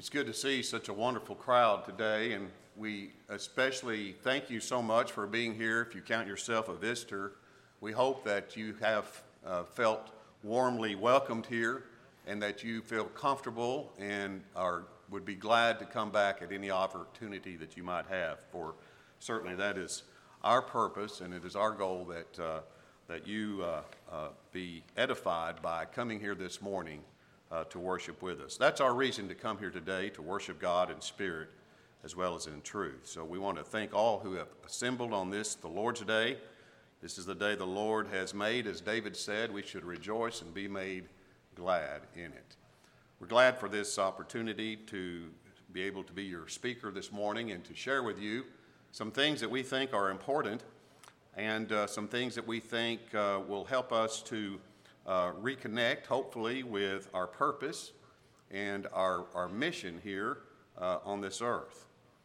It's good to see such a wonderful crowd today, and we especially thank you so much for being here. If you count yourself a visitor, we hope that you have felt warmly welcomed here and that you feel comfortable and would be glad to come back at any opportunity that you might have. For certainly that is our purpose, and it is our goal that you be edified by coming here this morning to worship with us. That's our reason to come here today, to worship God in spirit as well as in truth. So we want to thank all who have assembled on this, the Lord's Day. This is the day the Lord has made. As David said, we should rejoice and be made glad in it. We're glad for this opportunity to be able to be your speaker this morning and to share with you some things that we think are important and some things that we think will help us to reconnect, hopefully, with our purpose and our mission here on this earth.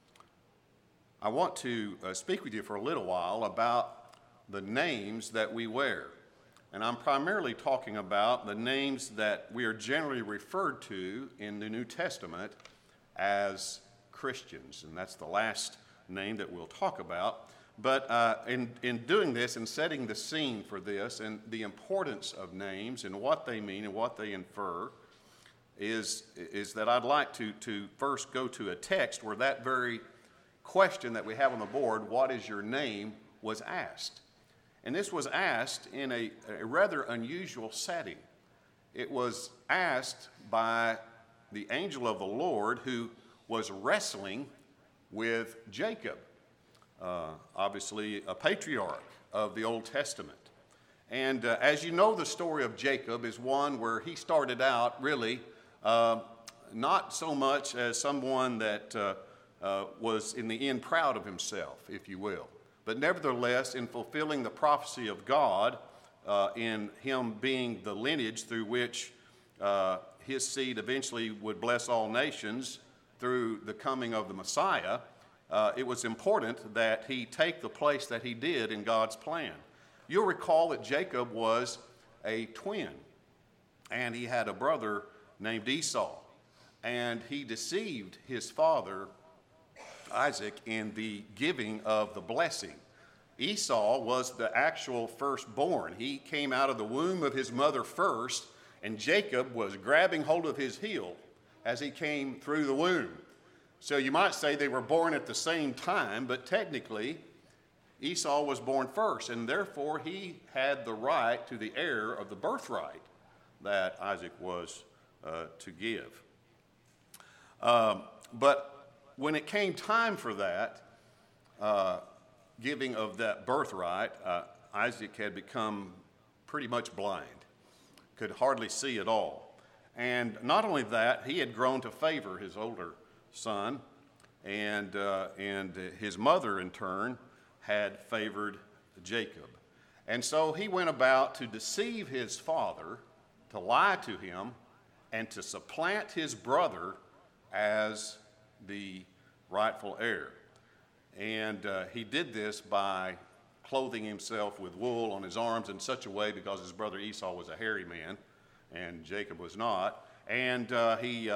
I want to speak with you for a little while about the names that we wear. And I'm primarily talking about the names that we are generally referred to in the New Testament as Christians. And that's the last name that we'll talk about. But in doing this and setting the scene for this and the importance of names and what they mean and what they infer is that I'd like to first go to a text where that very question that we have on the board, what is your name, was asked. And this was asked in a rather unusual setting. It was asked by the angel of the Lord who was wrestling with Jacob. Obviously a patriarch of the Old Testament. And as you know, the story of Jacob is one where he started out really not so much as someone that was in the end proud of himself, if you will, but nevertheless in fulfilling the prophecy of God in him being the lineage through which his seed eventually would bless all nations through the coming of the Messiah. It was important that he take the place that he did in God's plan. You'll recall that Jacob was a twin, and he had a brother named Esau, and he deceived his father, Isaac, in the giving of the blessing. Esau was the actual firstborn. He came out of the womb of his mother first, and Jacob was grabbing hold of his heel as he came through the womb. So you might say they were born at the same time, but technically Esau was born first, and therefore he had the right to the heir of the birthright that Isaac was to give. But when it came time for that giving of that birthright, Isaac had become pretty much blind, could hardly see at all. And not only that, he had grown to favor his older son, and his mother in turn had favored Jacob. And so he went about to deceive his father, to lie to him, and to supplant his brother as the rightful heir. And he did this by clothing himself with wool on his arms in such a way, because his brother Esau was a hairy man and Jacob was not, and he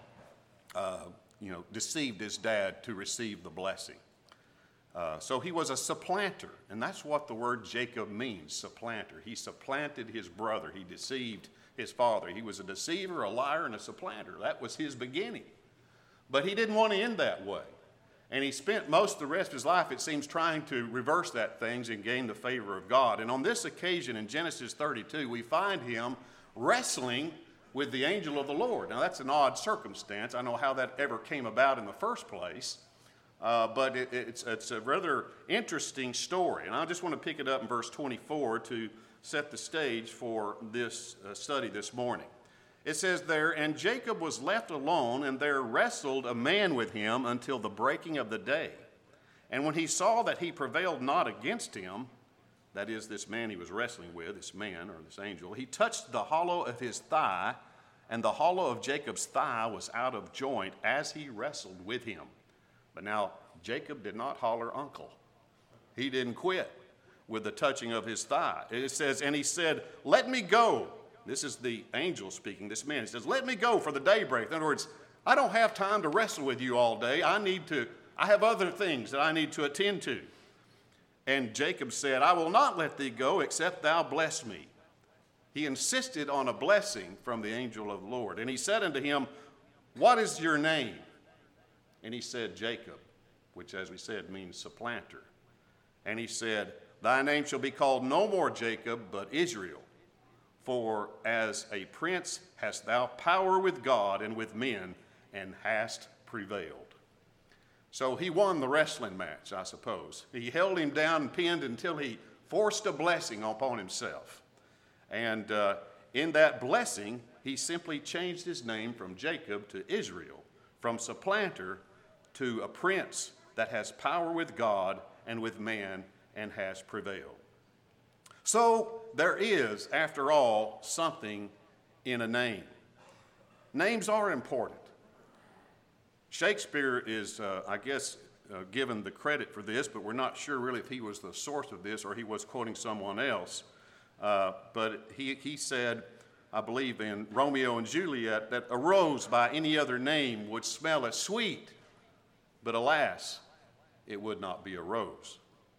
deceived his dad to receive the blessing. So he was a supplanter, and that's what the word Jacob means, supplanter. He supplanted his brother. He deceived his father. He was a deceiver, a liar, and a supplanter. That was his beginning. But he didn't want to end that way. And he spent most of the rest of his life, it seems, trying to reverse that things and gain the favor of God. And on this occasion in Genesis 32, we find him wrestling with the angel of the Lord. Now, that's an odd circumstance. I don't know how that ever came about in the first place, but it's a rather interesting story. And I just want to pick it up in verse 24 to set the stage for this study this morning. It says there, "And Jacob was left alone, and there wrestled a man with him until the breaking of the day. And when he saw that he prevailed not against him," that is, this man he was wrestling with, this man or this angel, "he touched the hollow of his thigh, and the hollow of Jacob's thigh was out of joint as he wrestled with him." But now Jacob did not holler uncle. He didn't quit with the touching of his thigh. It says, "And he said, 'Let me go.'" This is the angel speaking, this man. He says, "Let me go, for the daybreak." In other words, I don't have time to wrestle with you all day. I have other things that I need to attend to. And Jacob said, I will not let thee go except thou bless me. He insisted on a blessing from the angel of the Lord. And he said unto him, what is your name? And he said, Jacob, which as we said means supplanter. And he said, thy name shall be called no more Jacob, but Israel. For as a prince hast thou power with God and with men, and hast prevailed. So he won the wrestling match, I suppose. He held him down and pinned until he forced a blessing upon himself. And in that blessing, he simply changed his name from Jacob to Israel, from supplanter to a prince that has power with God and with man and has prevailed. So there is, after all, something in a name. Names are important. Shakespeare is, given the credit for this, but we're not sure really if he was the source of this or he was quoting someone else. But he said, I believe in Romeo and Juliet, that a rose by any other name would smell as sweet, but alas, it would not be a rose.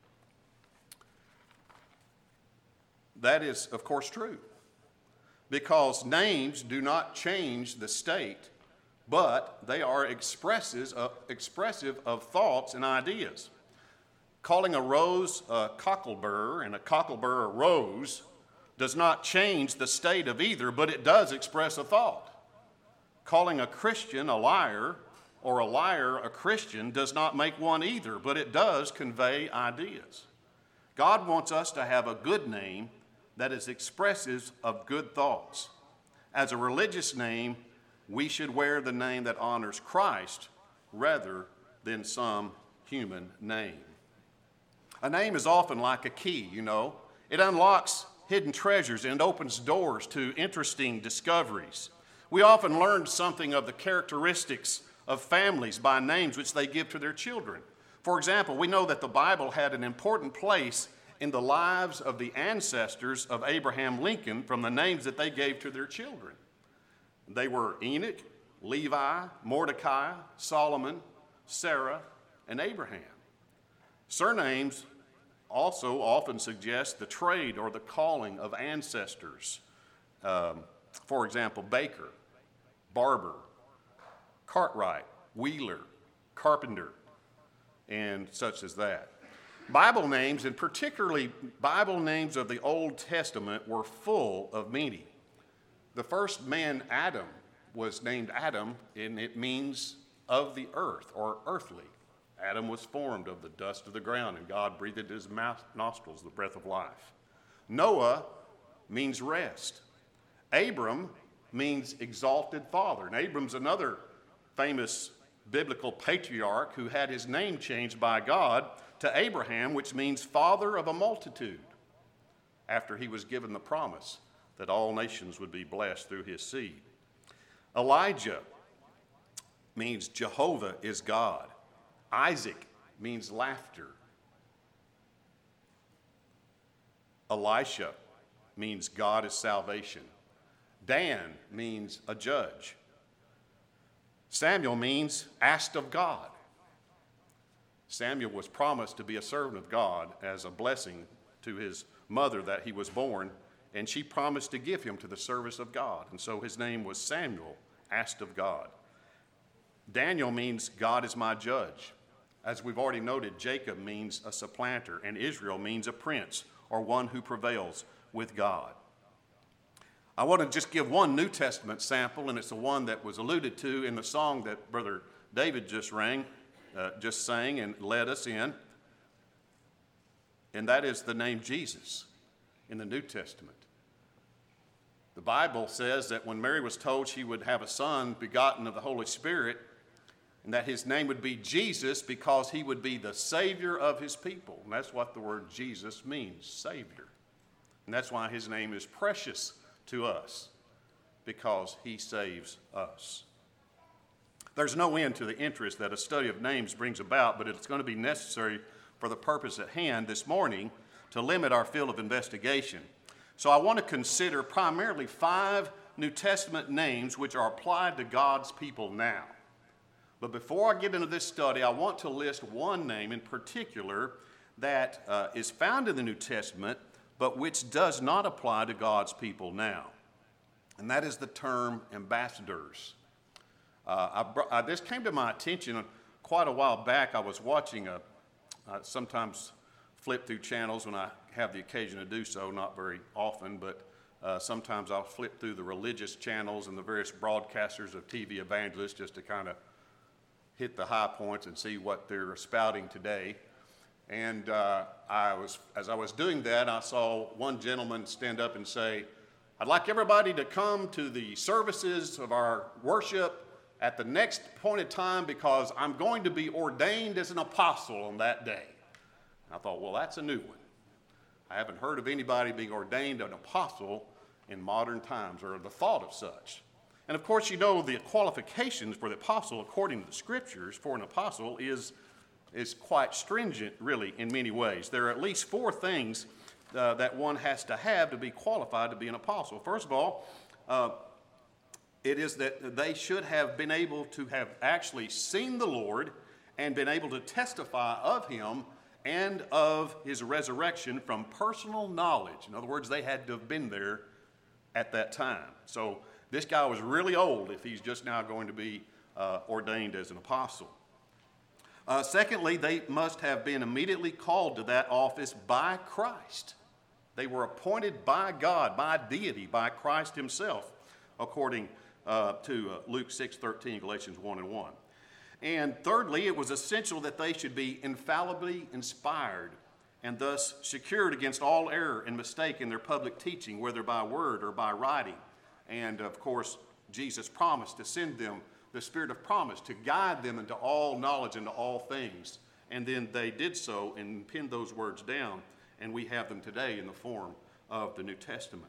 That is, of course, true, because names do not change the state, but they are expressive of thoughts and ideas. Calling a rose a cocklebur and a cocklebur a rose does not change the state of either, but it does express a thought. Calling a Christian a liar or a liar a Christian does not make one either, but it does convey ideas. God wants us to have a good name that is expressive of good thoughts. As a religious name, we should wear the name that honors Christ rather than some human name. A name is often like a key, you know. It unlocks hidden treasures and opens doors to interesting discoveries. We often learn something of the characteristics of families by names which they give to their children. For example, we know that the Bible had an important place in the lives of the ancestors of Abraham Lincoln from the names that they gave to their children. They were Enoch, Levi, Mordecai, Solomon, Sarah, and Abraham. Surnames also often suggest the trade or the calling of ancestors. For example, Baker, Barber, Cartwright, Wheeler, Carpenter, and such as that. Bible names, and particularly Bible names of the Old Testament, were full of meaning. The first man, Adam, was named Adam, and it means of the earth or earthly. Adam was formed of the dust of the ground, and God breathed into his nostrils the breath of life. Noah means rest. Abram means exalted father. And Abram's another famous biblical patriarch who had his name changed by God to Abraham, which means father of a multitude, after he was given the promise that all nations would be blessed through his seed. Elijah means Jehovah is God. Isaac means laughter. Elisha means God is salvation. Dan means a judge. Samuel means asked of God. Samuel was promised to be a servant of God as a blessing to his mother that he was born, and she promised to give him to the service of God. And so his name was Samuel, asked of God. Daniel means God is my judge. As we've already noted, Jacob means a supplanter, and Israel means a prince or one who prevails with God. I want to just give one New Testament sample, and it's the one that was alluded to in the song that Brother David just sang and led us in, and that is the name Jesus in the New Testament. The Bible says that when Mary was told she would have a son begotten of the Holy Spirit, and that his name would be Jesus because he would be the Savior of his people. And that's what the word Jesus means, Savior. And that's why his name is precious to us, because he saves us. There's no end to the interest that a study of names brings about, but it's going to be necessary for the purpose at hand this morning to limit our field of investigation. So I want to consider primarily 5 New Testament names which are applied to God's people now. But before I get into this study, I want to list one name in particular that is found in the New Testament, but which does not apply to God's people now. And that is the term ambassadors. This came to my attention quite a while back. I was watching I sometimes flip through channels when I have the occasion to do so, not very often, but sometimes I'll flip through the religious channels and the various broadcasters of TV evangelists just to kind of hit the high points and see what they're spouting today. And as I was doing that, I saw one gentleman stand up and say, "I'd like everybody to come to the services of our worship at the next appointed time because I'm going to be ordained as an apostle on that day." I thought, well, that's a new one. I haven't heard of anybody being ordained an apostle in modern times, or the thought of such. And of course, you know, the qualifications for the apostle, according to the scriptures, for an apostle is quite stringent, really, in many ways. There are at least 4 things that one has to be qualified to be an apostle. First of all, it is that they should have been able to have actually seen the Lord and been able to testify of him and of his resurrection from personal knowledge. In other words, they had to have been there at that time. So this guy was really old if he's just now going to be ordained as an apostle. Secondly, they must have been immediately called to that office by Christ. They were appointed by God, by deity, by Christ himself, according to Luke 6:13, Galatians 1:1. And thirdly, it was essential that they should be infallibly inspired and thus secured against all error and mistake in their public teaching, whether by word or by writing. And of course, Jesus promised to send them the Spirit of promise to guide them into all knowledge and to all things. And then they did so and pinned those words down, and we have them today in the form of the New Testament.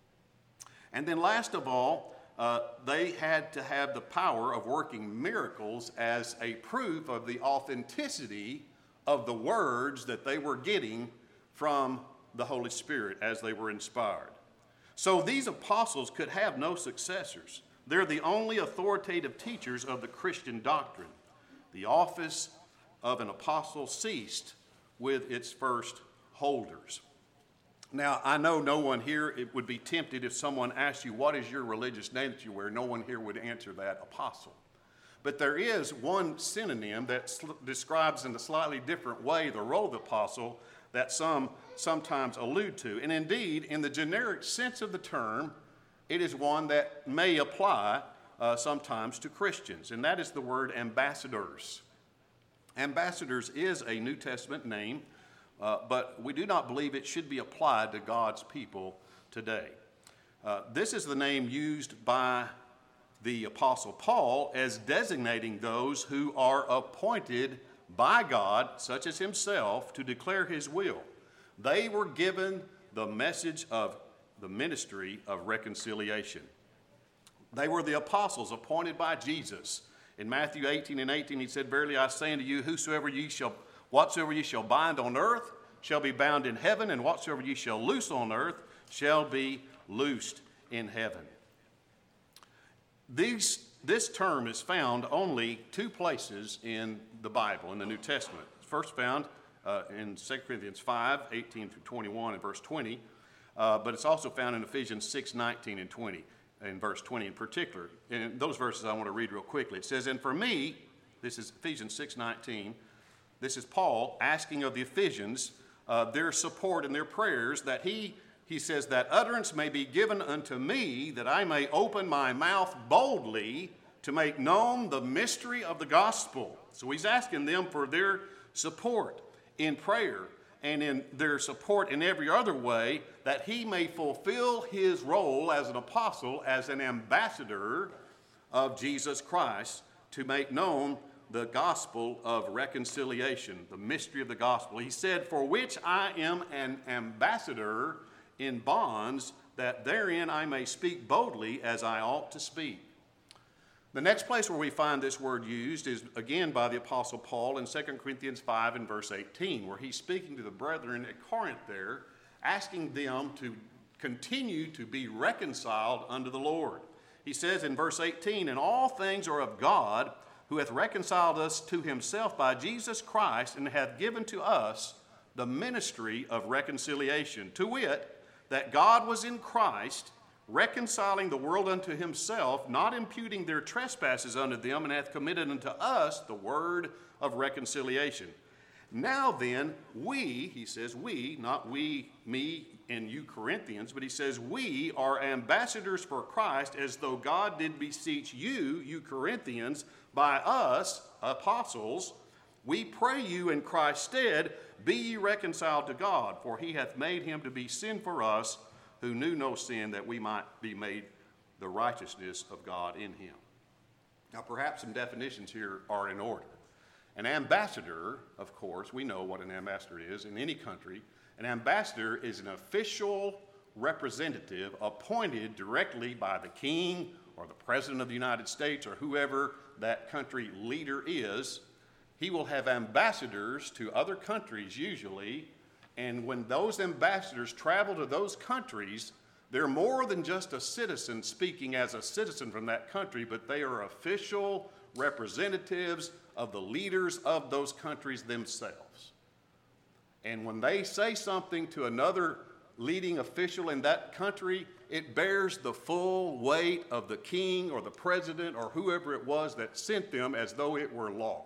And then last of all, they had to have the power of working miracles as a proof of the authenticity of the words that they were getting from the Holy Spirit as they were inspired. So these apostles could have no successors. They're the only authoritative teachers of the Christian doctrine. The office of an apostle ceased with its first holders. Now, I know no one here would be tempted if someone asked you, what is your religious name that you wear? No one here would answer that, apostle. But there is one synonym that describes in a slightly different way the role of the apostle that some sometimes allude to. And indeed, in the generic sense of the term, it is one that may apply sometimes to Christians, and that is the word ambassadors. Ambassadors is a New Testament name, but we do not believe it should be applied to God's people today. This is the name used by the Apostle Paul as designating those who are appointed by God, such as himself, to declare his will. They were given the message of the ministry of reconciliation. They were the apostles appointed by Jesus. In Matthew 18:18, he said, "Verily I say unto you, whatsoever ye shall bind on earth shall be bound in heaven, and whatsoever ye shall loose on earth shall be loosed in heaven." This term is found only 2 places in the Bible, in the New Testament. It's first found in 2 Corinthians 5:18-21 and verse 20, but it's also found in Ephesians 6:19 and 20, and verse 20 in particular. And those verses I want to read real quickly. It says, "And for me," this is Ephesians 6:19, this is Paul asking of the Ephesians their support and their prayers, that he says, "that utterance may be given unto me, that I may open my mouth boldly to make known the mystery of the gospel." So he's asking them for their support in prayer and in their support in every other way, that he may fulfill his role as an apostle, as an ambassador of Jesus Christ, to make known the gospel of reconciliation, the mystery of the gospel. He said, "For which I am an ambassador in bonds, that therein I may speak boldly as I ought to speak." The next place where we find this word used is again by the Apostle Paul in 2 Corinthians 5 and verse 18, where he's speaking to the brethren at Corinth there, asking them to continue to be reconciled unto the Lord. He says in verse 18, "And all things are of God, who hath reconciled us to himself by Jesus Christ, and hath given to us the ministry of reconciliation, to wit, that God was in Christ, reconciling the world unto himself, not imputing their trespasses unto them, and hath committed unto us the word of reconciliation. Now then, we, he says, we, not we, me, and you Corinthians, but he says, we are ambassadors for Christ, as though God did beseech you, you Corinthians, by us, apostles. We pray you in Christ's stead, be ye reconciled to God, for he hath made him to be sin for us, who knew no sin, that we might be made the righteousness of God in him. Now, perhaps some definitions here are in order. An ambassador, of course, we know what an ambassador is in any country. An ambassador is an official representative appointed directly by the king or the president of the United States or whoever that country leader is. He will have ambassadors to other countries usually, and when those ambassadors travel to those countries, they're more than just a citizen speaking as a citizen from that country, but they are official representatives of the leaders of those countries themselves. And when they say something to another leading official in that country, it bears the full weight of the king or the president or whoever it was that sent them, as though it were law.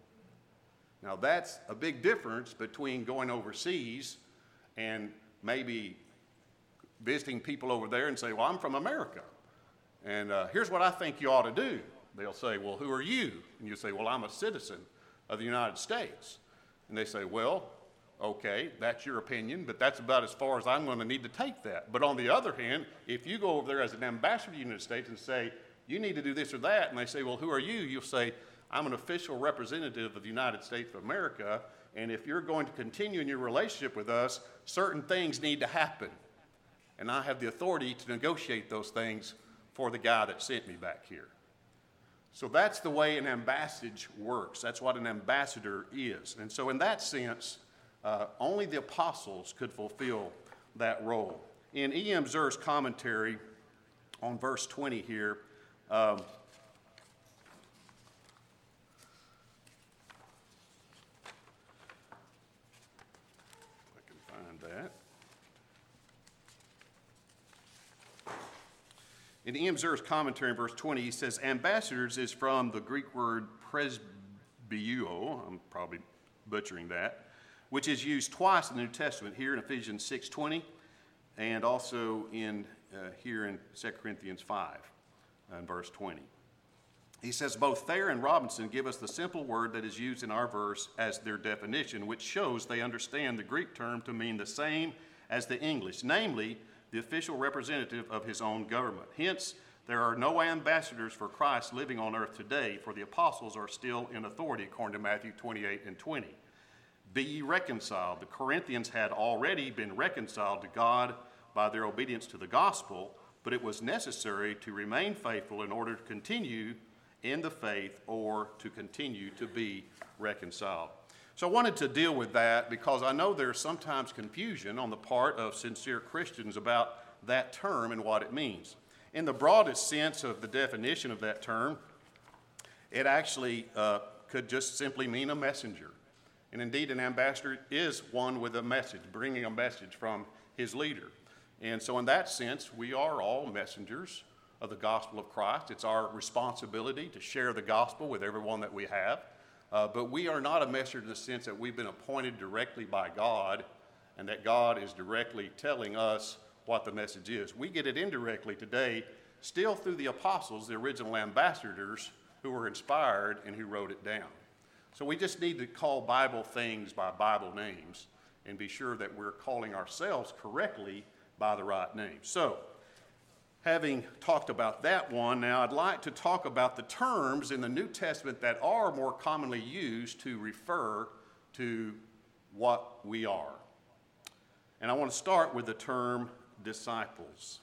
Now, that's a big difference between going overseas and maybe visiting people over there and say, well, I'm from America, and here's what I think you ought to do. They'll say, well, who are you? And you say, well, I'm a citizen of the United States. And they say, well, okay, that's your opinion, but that's about as far as I'm going to need to take that. But on the other hand, if you go over there as an ambassador to the United States and say, you need to do this or that, and they say, well, who are you? You'll say, I'm an official representative of the United States of America, and if you're going to continue in your relationship with us, certain things need to happen. And I have the authority to negotiate those things for the guy that sent me back here. So that's the way an ambassage works. That's what an ambassador is. And so in that sense, only the apostles could fulfill that role. In E.M. Zer's commentary on verse 20 here, I can find that. In E.M. Zer's commentary in verse 20, he says, ambassadors is from the Greek word presbyuo, I'm probably butchering that, which is used twice in the New Testament, here in Ephesians 6:20, and also here in 2 Corinthians 5, in verse 20. He says, both Thayer and Robinson give us the simple word that is used in our verse as their definition, which shows they understand the Greek term to mean the same as the English, namely, the official representative of his own government. Hence, there are no ambassadors for Christ living on earth today, for the apostles are still in authority, according to Matthew 28 and 20. Be ye reconciled. The Corinthians had already been reconciled to God by their obedience to the gospel, but it was necessary to remain faithful in order to continue in the faith or to continue to be reconciled. So I wanted to deal with that because I know there's sometimes confusion on the part of sincere Christians about that term and what it means. In the broadest sense of the definition of that term, it actually could just simply mean a messenger. And indeed, an ambassador is one with a message, bringing a message from his leader. And so in that sense, we are all messengers of the gospel of Christ. It's our responsibility to share the gospel with everyone that we have. But we are not a messenger in the sense that we've been appointed directly by God and that God is directly telling us what the message is. We get it indirectly today, still through the apostles, the original ambassadors who were inspired and who wrote it down. So we just need to call Bible things by Bible names and be sure that we're calling ourselves correctly by the right name. So, having talked about that one, now I'd like to talk about the terms in the New Testament that are more commonly used to refer to what we are. And I want to start with the term disciples.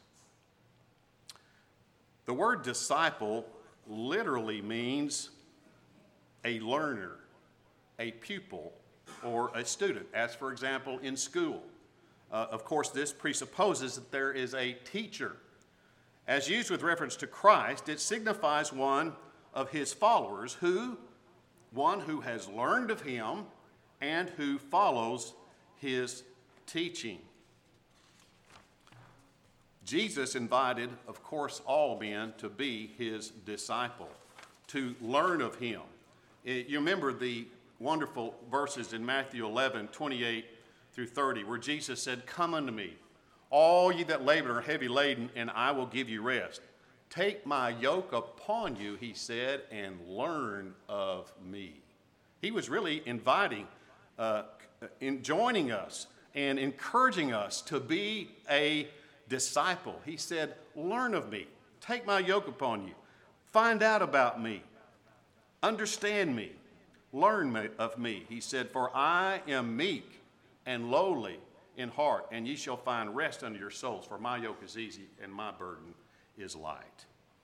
The word disciple literally means a learner, a pupil, or a student, as for example in school. Of course, this presupposes that there is a teacher. As used with reference to Christ, it signifies one of his followers, one who has learned of him and who follows his teaching. Jesus invited, of course, all men to be his disciple, to learn of him. You remember the wonderful verses in Matthew 11, 28 through 30, where Jesus said, "Come unto me, all ye that labor and are heavy laden, and I will give you rest. Take my yoke upon you," he said, "and learn of me." He was really inviting, joining us and encouraging us to be a disciple. He said, "Learn of me. Take my yoke upon you. Find out about me. Understand me. Learn of me." He said, "For I am meek and lowly in heart, and ye shall find rest unto your souls. For my yoke is easy and my burden is light."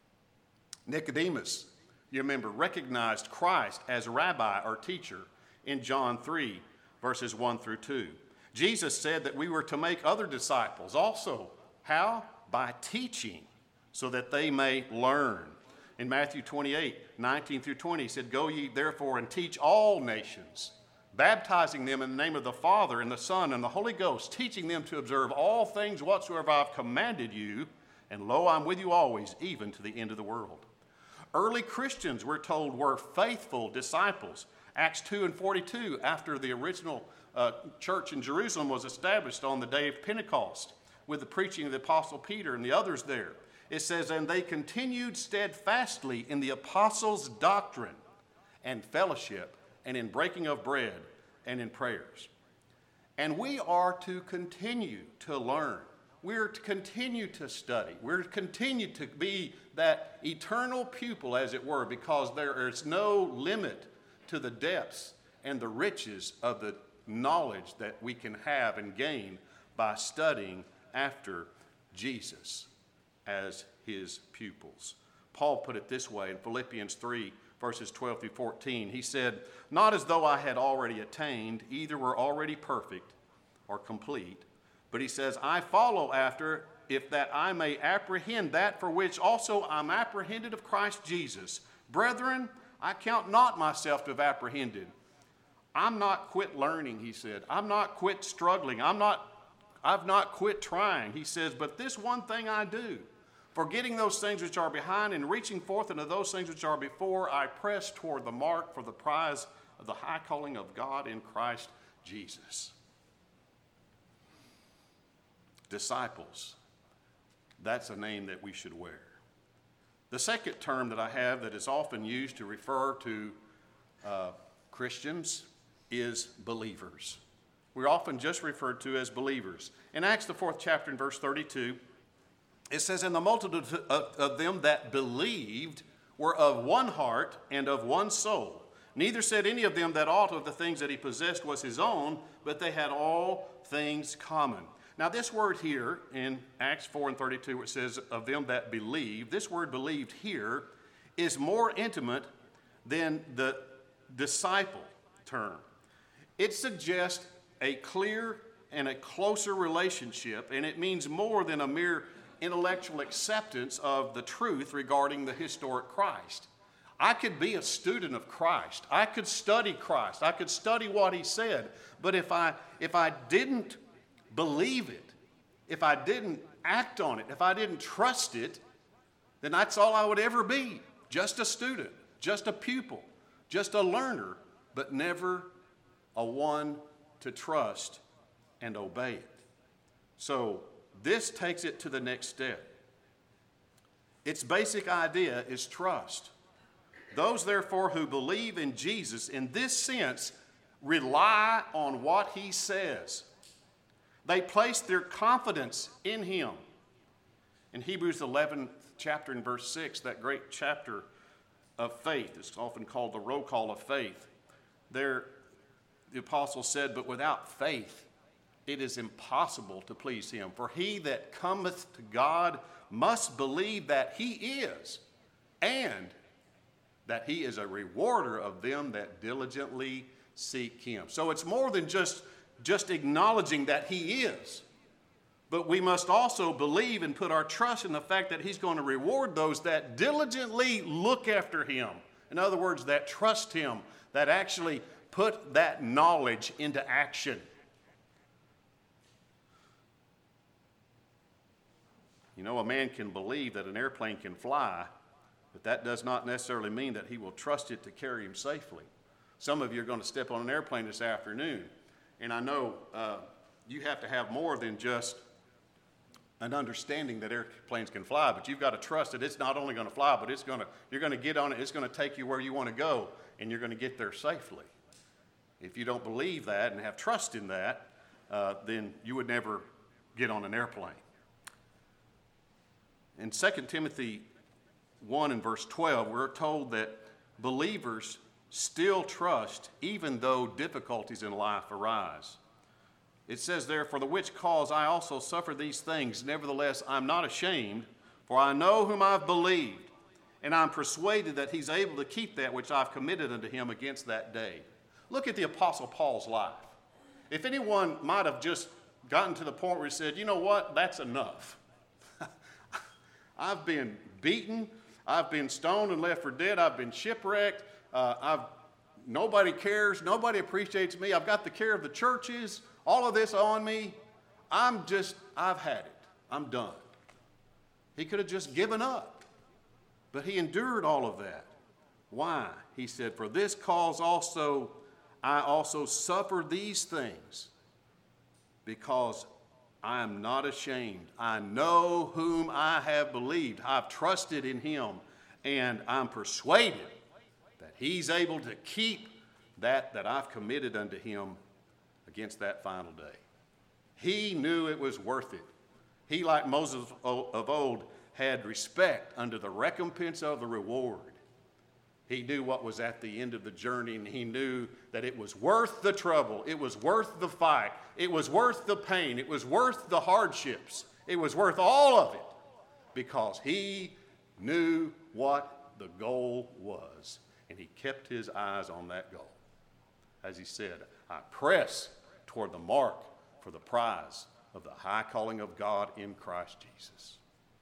Nicodemus, you remember, recognized Christ as rabbi or teacher in John 3, verses 1 through 2. Jesus said that we were to make other disciples also. How? By teaching, so that they may learn. In Matthew 28, 19 through 20, he said, "Go ye therefore and teach all nations, baptizing them in the name of the Father and the Son and the Holy Ghost, teaching them to observe all things whatsoever I have commanded you, and lo, I'm with you always, even to the end of the world." Early Christians, we're told, were faithful disciples. Acts 2 and 42, after the original church in Jerusalem was established on the day of Pentecost, with the preaching of the Apostle Peter and the others there. It says, "And they continued steadfastly in the apostles' doctrine and fellowship, and in breaking of bread, and in prayers." And we are to continue to learn. We're to continue to study. We're to continue to be that eternal pupil, as it were, because there is no limit to the depths and the riches of the knowledge that we can have and gain by studying after Jesus as his pupils. Paul put it this way in Philippians 3, verses 12 through 14. He said, "Not as though I had already attained, either were already perfect or complete, but," he says, "I follow after, if that I may apprehend that for which also I'm apprehended of Christ Jesus. Brethren, I count not myself to have apprehended." I'm not quit learning, he said. I'm not quit struggling. I've not quit trying. He says, "But this one thing I do, forgetting those things which are behind and reaching forth into those things which are before, I press toward the mark for the prize of the high calling of God in Christ Jesus." Disciples, that's a name that we should wear. The second term that I have that is often used to refer to Christians is believers. We're often just referred to as believers. In Acts, the 4th chapter, in verse 32, it says, "And the multitude of them that believed were of one heart and of one soul. Neither said any of them that aught of the things that he possessed was his own, but they had all things common." Now, this word here in Acts 4 and 32, where it says, "of them that believe," this word "believed" here is more intimate than the disciple term. It suggests a clear and a closer relationship, and it means more than a mere intellectual acceptance of the truth regarding the historic Christ. I could be a student of Christ. I could study Christ. I could study what he said. But if I didn't believe it, if I didn't act on it, if I didn't trust it, then that's all I would ever be. Just a student, just a pupil, just a learner, but never a one to trust and obey it. So this takes it to the next step. Its basic idea is trust. Those, therefore, who believe in Jesus in this sense rely on what he says. They place their confidence in him. In Hebrews 11th chapter in verse 6, that great chapter of faith, it's often called the roll call of faith, there the apostle said, "But without faith it is impossible to please him. For he that cometh to God must believe that he is, and that he is a rewarder of them that diligently seek him." So it's more than just acknowledging that he is, but we must also believe and put our trust in the fact that he's going to reward those that diligently look after him. In other words, that trust him, that actually put that knowledge into action. You know, a man can believe that an airplane can fly, but that does not necessarily mean that he will trust it to carry him safely. Some of you are going to step on an airplane this afternoon, and I know you have to have more than just an understanding that airplanes can fly, but you've got to trust that it's not only going to fly, but you're going to get on it, it's going to take you where you want to go, and you're going to get there safely. If you don't believe that and have trust in that, then you would never get on an airplane. In 2 Timothy 1 and verse 12, we're told that believers still trust even though difficulties in life arise. It says there, "For the which cause I also suffer these things. Nevertheless, I'm not ashamed, for I know whom I've believed, and I'm persuaded that he's able to keep that which I've committed unto him against that day." Look at the Apostle Paul's life. If anyone might have just gotten to the point where he said, you know what, that's enough. I've been beaten, I've been stoned and left for dead, I've been shipwrecked, nobody cares, nobody appreciates me, I've got the care of the churches, all of this on me, I've had it, I'm done. He could have just given up, but he endured all of that. Why? He said, "For this cause also I also suffer these things, because I am not ashamed. I know whom I have believed. I've trusted in him, and I'm persuaded that he's able to keep that I've committed unto him against that final day." He knew it was worth it. He, like Moses of old, had respect under the recompense of the reward. He knew what was at the end of the journey, and he knew that it was worth the trouble. It was worth the fight. It was worth the pain. It was worth the hardships. It was worth all of it, because he knew what the goal was, and he kept his eyes on that goal. As he said, "I press toward the mark for the prize of the high calling of God in Christ Jesus."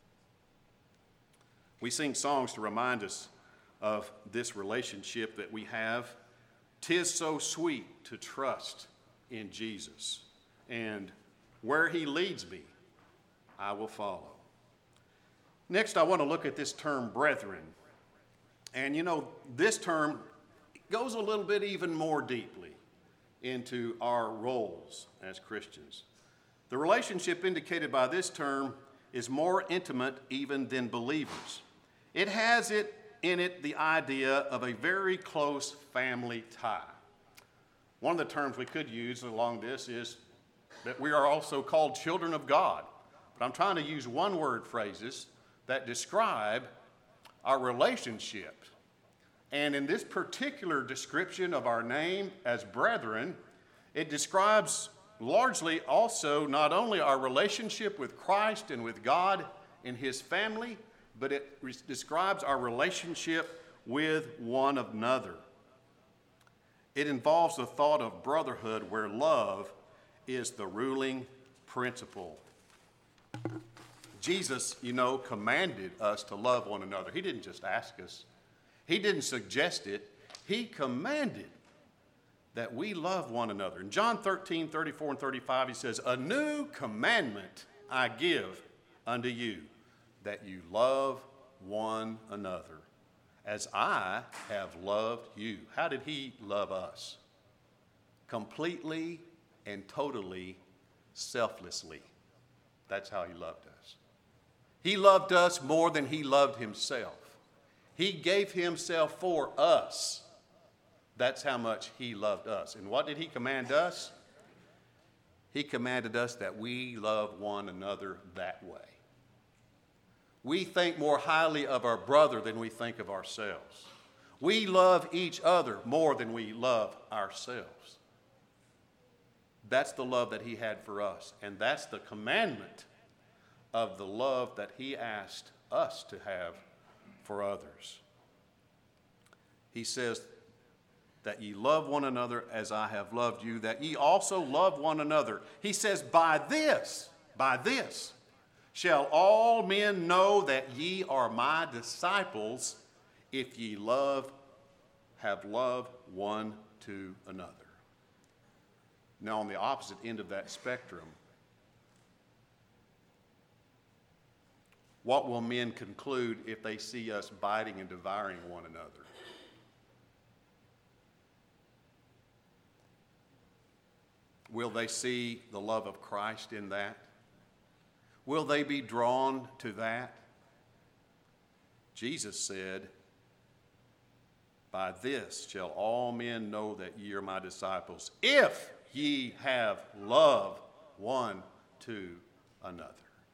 We sing songs to remind us of this relationship that we have. "'Tis so sweet to trust in Jesus, and where he leads me, I will follow." Next, I want to look at this term, brethren. And you know, this term goes a little bit even more deeply into our roles as Christians. The relationship indicated by this term is more intimate even than believers. It has in it the idea of a very close family tie. One of the terms we could use along this is that we are also called children of God. But I'm trying to use one-word phrases that describe our relationship. And in this particular description of our name as brethren, it describes largely also not only our relationship with Christ and with God and his family, but it describes our relationship with one another. It involves the thought of brotherhood, where love is the ruling principle. Jesus, you know, commanded us to love one another. He didn't just ask us. He didn't suggest it. He commanded that we love one another. In John 13, 34 and 35, he says, "A new commandment I give unto you, that you love one another as I have loved you." How did he love us? Completely and totally selflessly. That's how he loved us. He loved us more than he loved himself. He gave himself for us. That's how much he loved us. And what did he command us? He commanded us that we love one another that way. We think more highly of our brother than we think of ourselves. We love each other more than we love ourselves. That's the love that he had for us. And that's the commandment of the love that he asked us to have for others. He says that ye love one another as I have loved you, that ye also love one another. He says, by this By this shall all men know that ye are my disciples, if ye have love one to another. Now, on the opposite end of that spectrum, what will men conclude if they see us biting and devouring one another? Will they see the love of Christ in that? Will they be drawn to that? Jesus said, by this shall all men know that ye are my disciples, if ye have love one to another.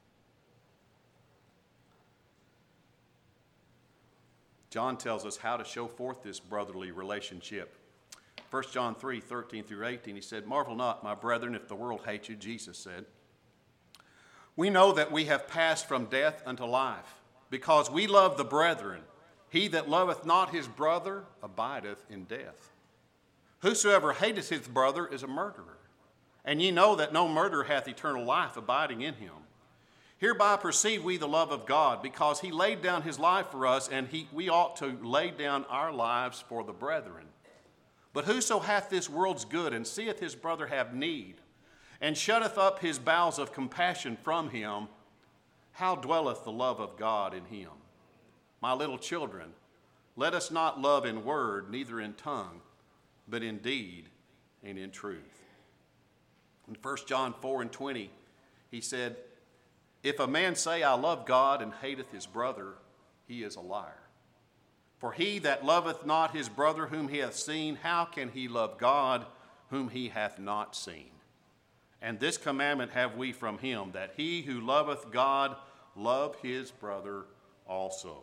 John tells us how to show forth this brotherly relationship. 1 John 3, 13 through 18, he said, marvel not, my brethren, if the world hates you, Jesus said. We know that we have passed from death unto life, because we love the brethren. He that loveth not his brother abideth in death. Whosoever hateth his brother is a murderer. And ye know that no murderer hath eternal life abiding in him. Hereby perceive we the love of God, because he laid down his life for us, and we ought to lay down our lives for the brethren. But whoso hath this world's good, and seeth his brother have need, and shutteth up his bowels of compassion from him, how dwelleth the love of God in him? My little children, let us not love in word, neither in tongue, but in deed and in truth. In 1 John 4 and 20, he said, if a man say, I love God, and hateth his brother, he is a liar. For he that loveth not his brother whom he hath seen, how can he love God whom he hath not seen? And this commandment have we from him, that he who loveth God love his brother also.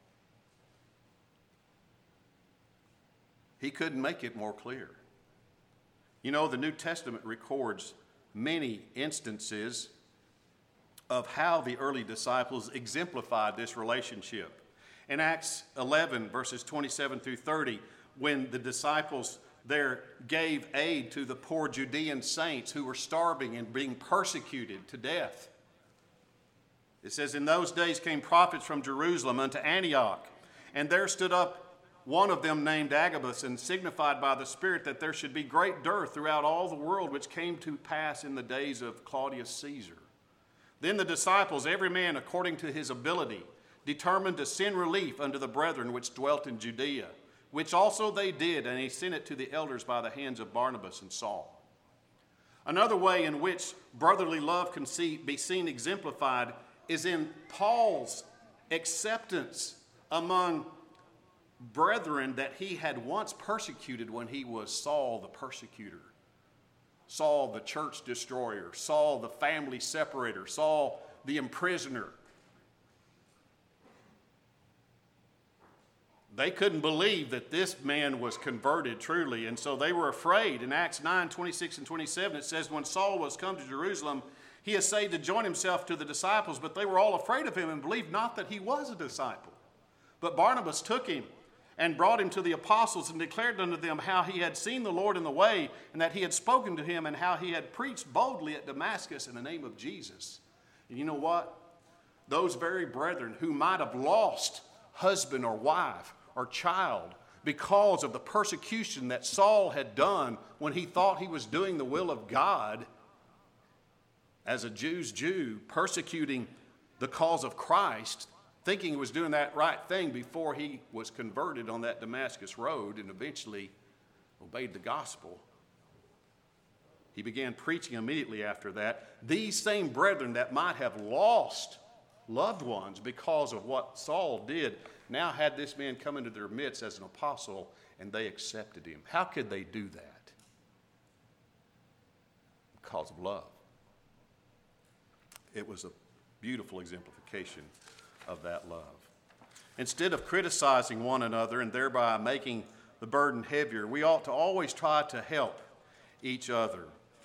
He couldn't make it more clear. You know, the New Testament records many instances of how the early disciples exemplified this relationship. In Acts 11, verses 27 through 30, when the disciples there gave aid to the poor Judean saints who were starving and being persecuted to death. It says, in those days came prophets from Jerusalem unto Antioch, and there stood up one of them named Agabus, and signified by the Spirit that there should be great dearth throughout all the world, which came to pass in the days of Claudius Caesar. Then the disciples, every man according to his ability, determined to send relief unto the brethren which dwelt in Judea, which also they did, and he sent it to the elders by the hands of Barnabas and Saul. Another way in which brotherly love can be seen exemplified is in Paul's acceptance among brethren that he had once persecuted when he was Saul the persecutor, Saul the church destroyer, Saul the family separator, Saul the imprisoner. They couldn't believe that this man was converted truly, and so they were afraid. In Acts 9, 26 and 27, it says, when Saul was come to Jerusalem, he essayed to join himself to the disciples, but they were all afraid of him and believed not that he was a disciple. But Barnabas took him and brought him to the apostles and declared unto them how he had seen the Lord in the way, and that he had spoken to him, and how he had preached boldly at Damascus in the name of Jesus. And you know what? Those very brethren who might have lost husband or wife or child because of the persecution that Saul had done when he thought he was doing the will of God as a Jew's Jew, persecuting the cause of Christ, thinking he was doing that right thing before he was converted on that Damascus road and eventually obeyed the gospel. He began preaching immediately after that. These same brethren that might have lost loved ones because of what Saul did now had this man come into their midst as an apostle, and they accepted him. How could they do that? Because of love. It was a beautiful exemplification of that love. Instead of criticizing one another and thereby making the burden heavier, we ought to always try to help each other.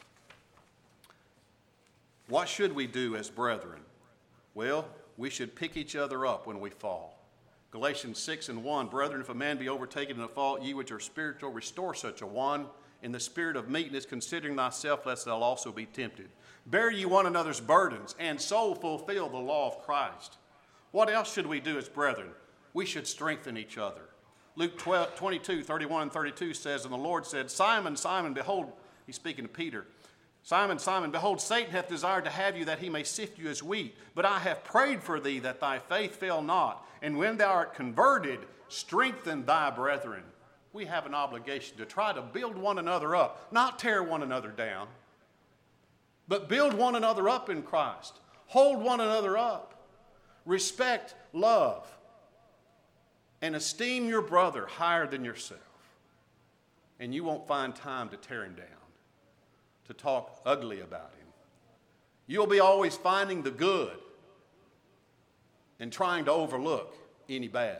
What should we do as brethren? Well, we should pick each other up when we fall. Galatians 6 and 1, brethren, if a man be overtaken in a fault, ye which are spiritual, restore such a one in the spirit of meekness, considering thyself, lest thou also be tempted. Bear ye one another's burdens, and so fulfill the law of Christ. What else should we do as brethren? We should strengthen each other. Luke 22:31 and 32 says, and the Lord said, Simon, Simon, behold, he's speaking to Peter, Simon, Simon, behold, Satan hath desired to have you that he may sift you as wheat. But I have prayed for thee that thy faith fail not. And when thou art converted, strengthen thy brethren. We have an obligation to try to build one another up, not tear one another down, but build one another up in Christ. Hold one another up. Respect, love, and esteem your brother higher than yourself. And you won't find time to tear him down, to talk ugly about him. You'll be always finding the good and trying to overlook any bad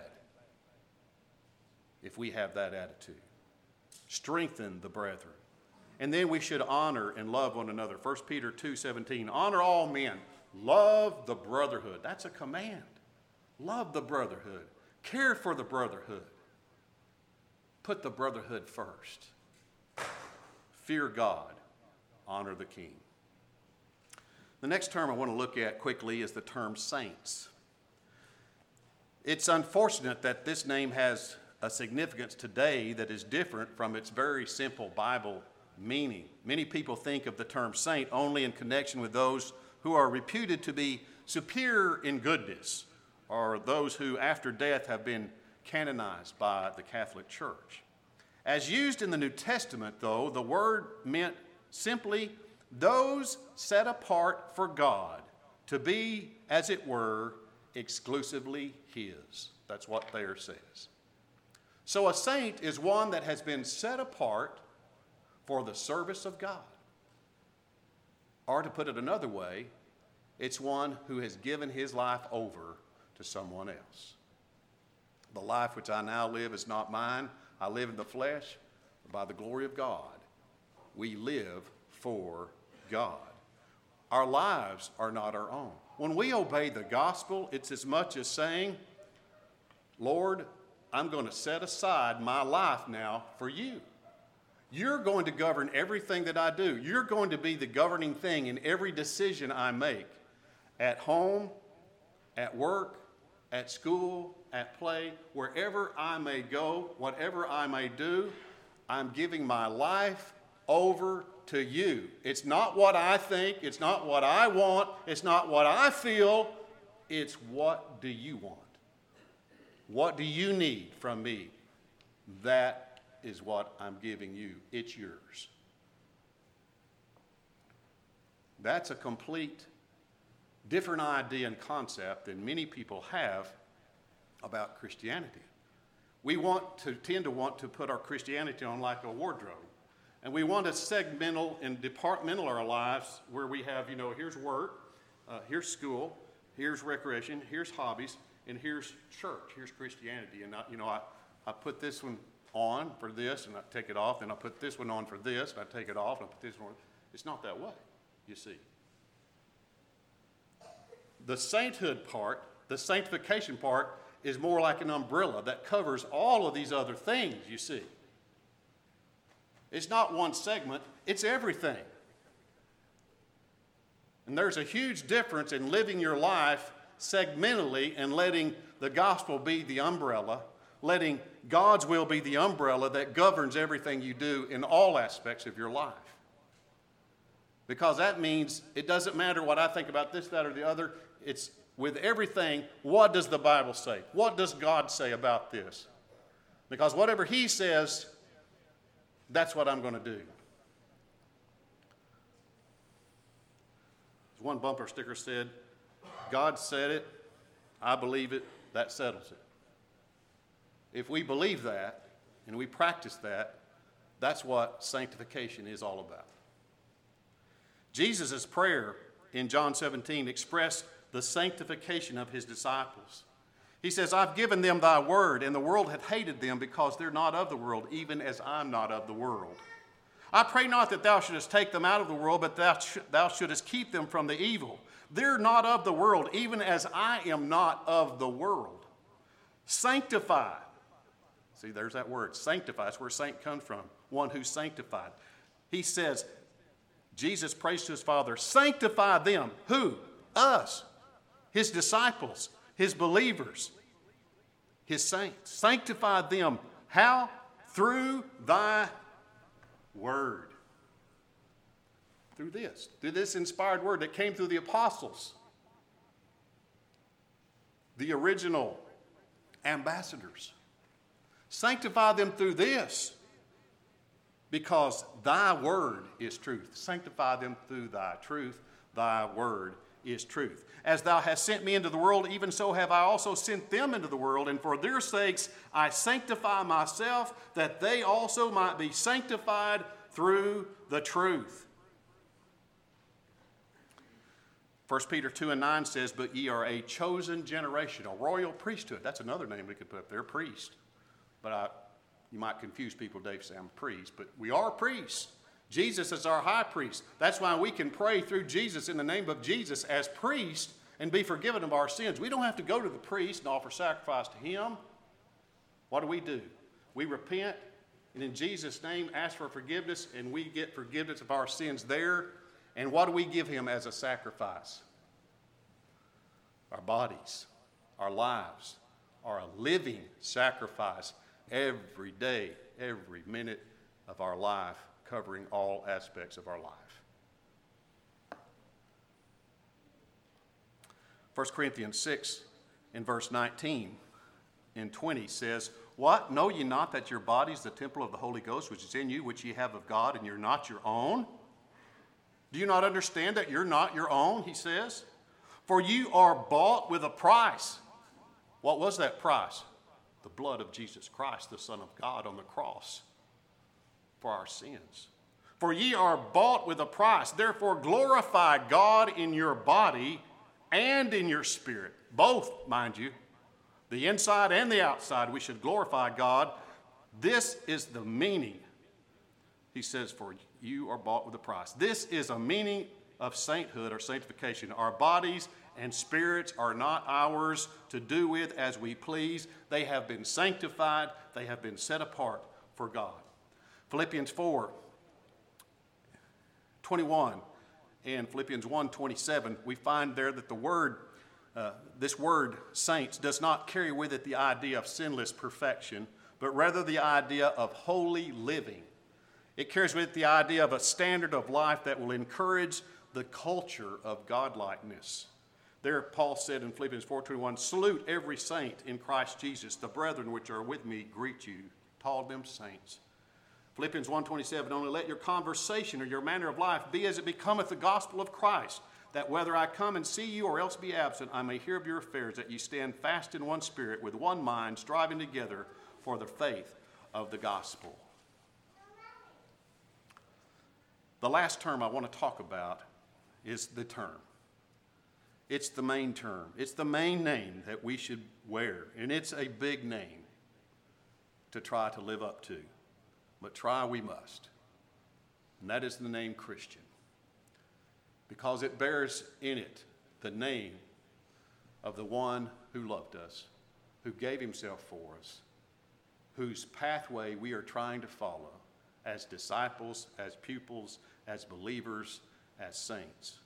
if we have that attitude. Strengthen the brethren. And then we should honor and love one another. 1 Peter 2:17, honor all men. Love the brotherhood. That's a command. Love the brotherhood. Care for the brotherhood. Put the brotherhood first. Fear God. Honor the king. The next term I want to look at quickly is the term saints. It's unfortunate that this name has a significance today that is different from its very simple Bible meaning. Many people think of the term saint only in connection with those who are reputed to be superior in goodness, or those who after death have been canonized by the Catholic Church. As used in the New Testament, though, the word meant simply those set apart for God to be, as it were, exclusively His. That's what there says. So a saint is one that has been set apart for the service of God. Or to put it another way, it's one who has given his life over to someone else. The life which I now live is not mine. I live in the flesh, but by the glory of God. We live for God. Our lives are not our own. When we obey the gospel, it's as much as saying, Lord, I'm going to set aside my life now for you. You're going to govern everything that I do. You're going to be the governing thing in every decision I make. At home, at work, at school, at play, wherever I may go, whatever I may do, I'm giving my life over to you. It's not what I think. It's not what I want. It's not what I feel. It's what do you want? What do you need from me? That is what I'm giving you. It's yours. That's a complete different idea and concept than many people have about Christianity. We tend to want to put our Christianity on like a wardrobe. And we want to segmental and departmental our lives where we have, here's work, here's school, here's recreation, here's hobbies, and here's church, here's Christianity. And I put this one on for this, and I take it off, and I put this one on for this, and I take it off, and I put this one on. It's not that way, you see. The sainthood part, the sanctification part, is more like an umbrella that covers all of these other things, you see. It's not one segment, it's everything. And there's a huge difference in living your life segmentally and letting the gospel be the umbrella, letting God's will be the umbrella that governs everything you do in all aspects of your life. Because that means it doesn't matter what I think about this, that, or the other. It's with everything, what does the Bible say? What does God say about this? Because whatever He says, that's what I'm going to do. One bumper sticker said, God said it, I believe it, that settles it. If we believe that and we practice that, that's what sanctification is all about. Jesus' prayer in John 17 expressed the sanctification of His disciples. He says, I've given them thy word, and the world hath hated them because they're not of the world, even as I'm not of the world. I pray not that thou shouldest take them out of the world, but thou shouldest keep them from the evil. They're not of the world, even as I am not of the world. Sanctify. See, there's that word, sanctify. That's where saint comes from. one who's sanctified. He says, Jesus prays to his Father, sanctify them. Who? Us. His disciples, his believers, his saints. Sanctify them. How? Through thy word. Through this inspired word that came through the apostles, the original ambassadors. Sanctify them through this, because thy word is truth. Sanctify them through thy truth. Thy word is truth. As thou hast sent me into the world, even so have I also sent them into the world, and for their sakes I sanctify myself, that they also might be sanctified through the truth. 1 Peter 2:9 says, but ye are a chosen generation, a royal priesthood. That's another name we could put up there, priest. But you might confuse people, Dave, say I'm a priest, but we are priests. Jesus is our high priest. That's why we can pray through Jesus in the name of Jesus as priest and be forgiven of our sins. We don't have to go to the priest and offer sacrifice to him. What do? We repent, and in Jesus' name ask for forgiveness, and we get forgiveness of our sins there. And what do we give him as a sacrifice? Our bodies, our lives are a living sacrifice every day, every minute of our life, covering all aspects of our life. 1 Corinthians 6 in verse 19 and 20 says, what? Know ye not that your body is the temple of the Holy Ghost, which is in you, which ye have of God, and you're not your own? Do you not understand that you're not your own, he says? For you are bought with a price. What was that price? The blood of Jesus Christ, the Son of God, on the cross for our sins. For ye are bought with a price. Therefore glorify God in your body and in your spirit. Both, mind you. The inside and the outside, we should glorify God. This is the meaning. He says, for you are bought with a price. This is a meaning of sainthood or sanctification. Our bodies and spirits are not ours to do with as we please. They have been sanctified. They have been set apart for God. Philippians 4:21 and Philippians 1:27, we find there that the word, this word saints, does not carry with it the idea of sinless perfection, but rather the idea of holy living. It carries with it the idea of a standard of life that will encourage the culture of godlikeness. There, Paul said in Philippians 4:21, salute every saint in Christ Jesus. The brethren which are with me greet you. Call them saints. Philippians 1:27, only let your conversation or your manner of life be as it becometh the gospel of Christ, that whether I come and see you or else be absent, I may hear of your affairs, that ye stand fast in one spirit, with one mind, striving together for the faith of the gospel. The last term I want to talk about is the term. It's the main term. It's the main name that we should wear. And it's a big name to try to live up to. But try we must. And that is the name Christian. Because it bears in it the name of the one who loved us, who gave himself for us, whose pathway we are trying to follow as disciples, as pupils, as believers, as saints.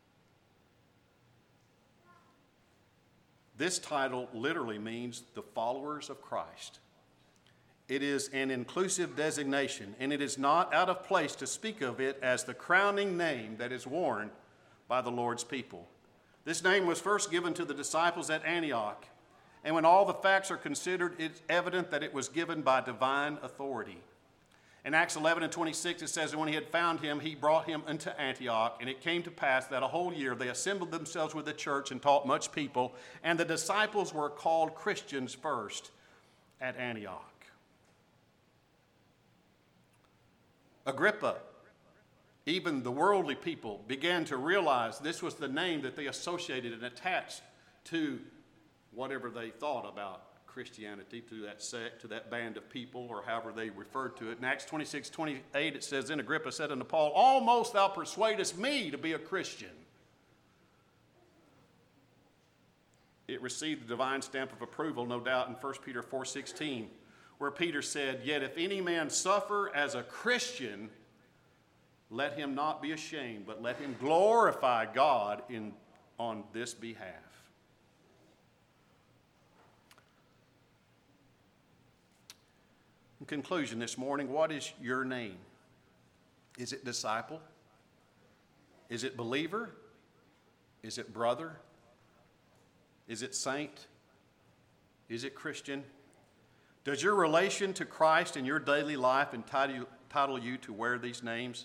This title literally means the followers of Christ. It is an inclusive designation, and it is not out of place to speak of it as the crowning name that is worn by the Lord's people. This name was first given to the disciples at Antioch, and when all the facts are considered, it's evident that it was given by divine authority. In Acts 11:26, it says, and when he had found him, he brought him into Antioch. And it came to pass that a whole year they assembled themselves with the church and taught much people. And the disciples were called Christians first at Antioch. Agrippa, even the worldly people, began to realize this was the name that they associated and attached to whatever they thought about Christianity, to that sect, to that band of people, or however they referred to it. In Acts 26:28, it says, then Agrippa said unto Paul, almost thou persuadest me to be a Christian. It received the divine stamp of approval, no doubt, in 1 Peter 4:16, where Peter said, "Yet if any man suffer as a Christian, let him not be ashamed, but let him glorify God on this behalf." In conclusion this morning, what is your name? Is it disciple? Is it believer? Is it brother? Is it saint? Is it Christian? Does your relation to Christ in your daily life entitle you to wear these names?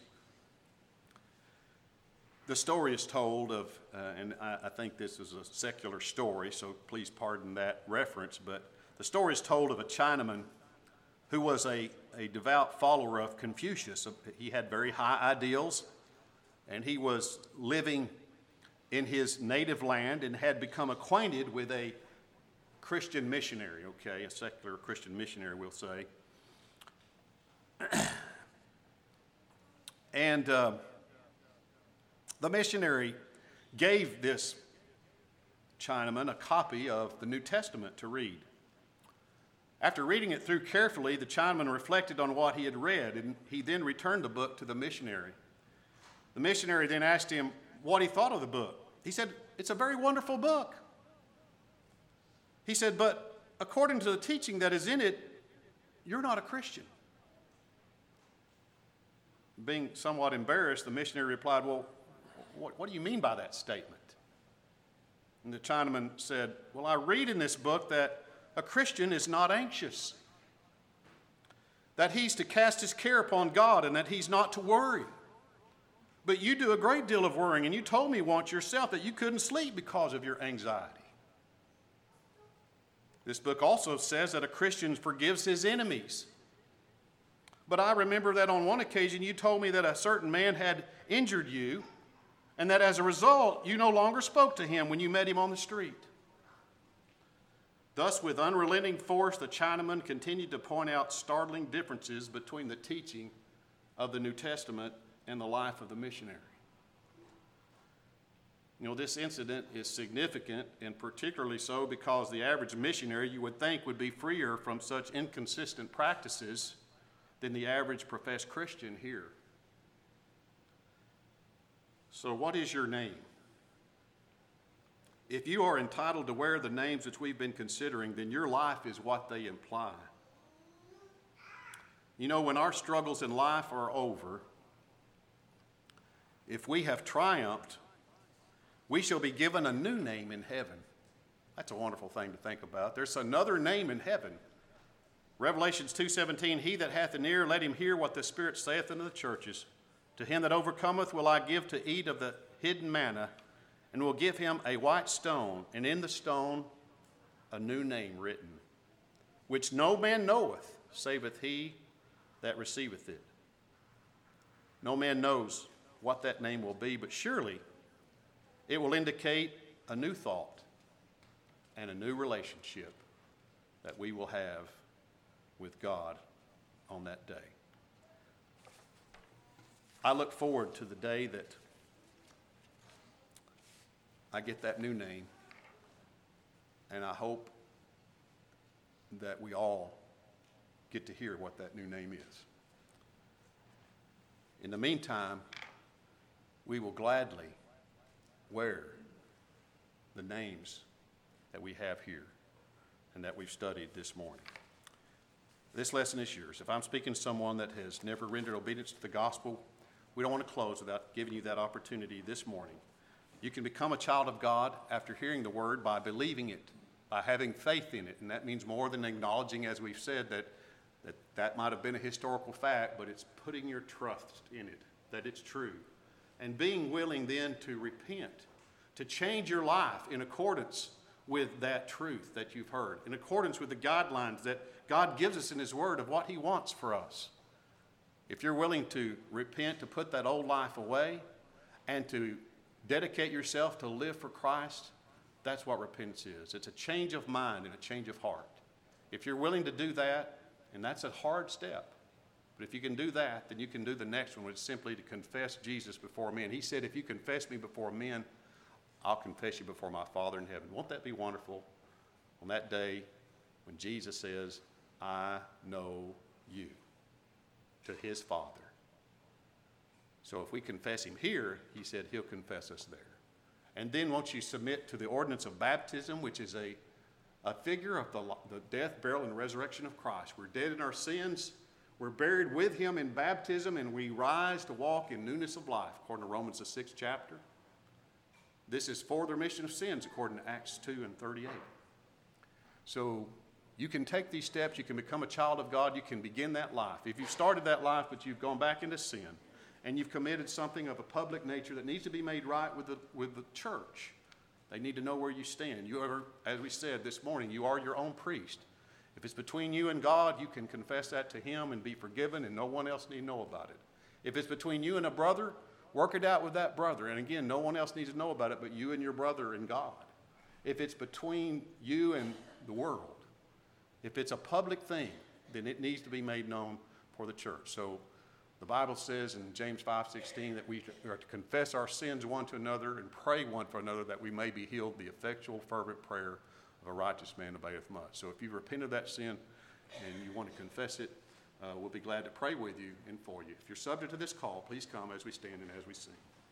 The story is told of, and I think this is a secular story, so please pardon that reference, but the story is told of a Chinaman who was a devout follower of Confucius. He had very high ideals, and he was living in his native land and had become acquainted with a Christian missionary, a secular Christian missionary, we'll say. And the missionary gave this Chinaman a copy of the New Testament to read. After reading it through carefully, the Chinaman reflected on what he had read, and he then returned the book to the missionary. The missionary then asked him what he thought of the book. He said, "It's a very wonderful book." He said, "But according to the teaching that is in it, you're not a Christian." Being somewhat embarrassed, the missionary replied, "Well, what do you mean by that statement?" And the Chinaman said, "Well, I read in this book that a Christian is not anxious, that he's to cast his care upon God, and that he's not to worry. But you do a great deal of worrying, and you told me once yourself that you couldn't sleep because of your anxiety. This book also says that a Christian forgives his enemies. But I remember that on one occasion you told me that a certain man had injured you, and that as a result you no longer spoke to him when you met him on the street." Thus, with unrelenting force, the Chinaman continued to point out startling differences between the teaching of the New Testament and the life of the missionary. This incident is significant, and particularly so because the average missionary, you would think, would be freer from such inconsistent practices than the average professed Christian here. So what is your name? If you are entitled to wear the names which we've been considering, then your life is what they imply. When our struggles in life are over, if we have triumphed, we shall be given a new name in heaven. That's a wonderful thing to think about. There's another name in heaven. Revelations 2:17, "He that hath an ear, let him hear what the Spirit saith unto the churches. To him that overcometh will I give to eat of the hidden manna, and will give him a white stone, and in the stone a new name written, which no man knoweth, saveth he that receiveth it." No man knows what that name will be, but surely it will indicate a new thought and a new relationship that we will have with God on that day. I look forward to the day that I get that new name, and I hope that we all get to hear what that new name is. In the meantime, we will gladly wear the names that we have here and that we've studied this morning. This lesson is yours. If I'm speaking to someone that has never rendered obedience to the gospel, we don't want to close without giving you that opportunity this morning. You can become a child of God after hearing the word by believing it, by having faith in it. And that means more than acknowledging, as we've said, that might have been a historical fact, but it's putting your trust in it, that it's true. And being willing then to repent, to change your life in accordance with that truth that you've heard, in accordance with the guidelines that God gives us in His Word of what He wants for us. If you're willing to repent, to put that old life away, and to dedicate yourself to live for Christ, that's what repentance is. It's a change of mind and a change of heart. If you're willing to do that, and that's a hard step, but if you can do that, then you can do the next one, which is simply to confess Jesus before men. He said, if you confess me before men, I'll confess you before my Father in heaven. Won't that be wonderful on that day when Jesus says, I know you, to his Father. So if we confess him here, he said he'll confess us there. And then once you submit to the ordinance of baptism, which is a figure of the death, burial, and resurrection of Christ. We're dead in our sins. We're buried with him in baptism, and we rise to walk in newness of life, according to Romans, the 6th chapter. This is for the remission of sins, according to Acts 2 and 38. So you can take these steps. You can become a child of God. You can begin that life. If you've started that life, but you've gone back into sin, and you've committed something of a public nature that needs to be made right with the church, they need to know where you stand. You are, as we said this morning, you are your own priest. If it's between you and God, you can confess that to him and be forgiven, and no one else need to know about it. If it's between you and a brother, work it out with that brother. And again, no one else needs to know about it but you and your brother and God. If it's between you and the world, if it's a public thing, then it needs to be made known for the church. So the Bible says in James 5:16 that we are to confess our sins one to another and pray one for another that we may be healed. The effectual, fervent prayer of a righteous man availeth much. So if you repent of that sin and you want to confess it, we'll be glad to pray with you and for you. If you're subject to this call, please come as we stand and as we sing.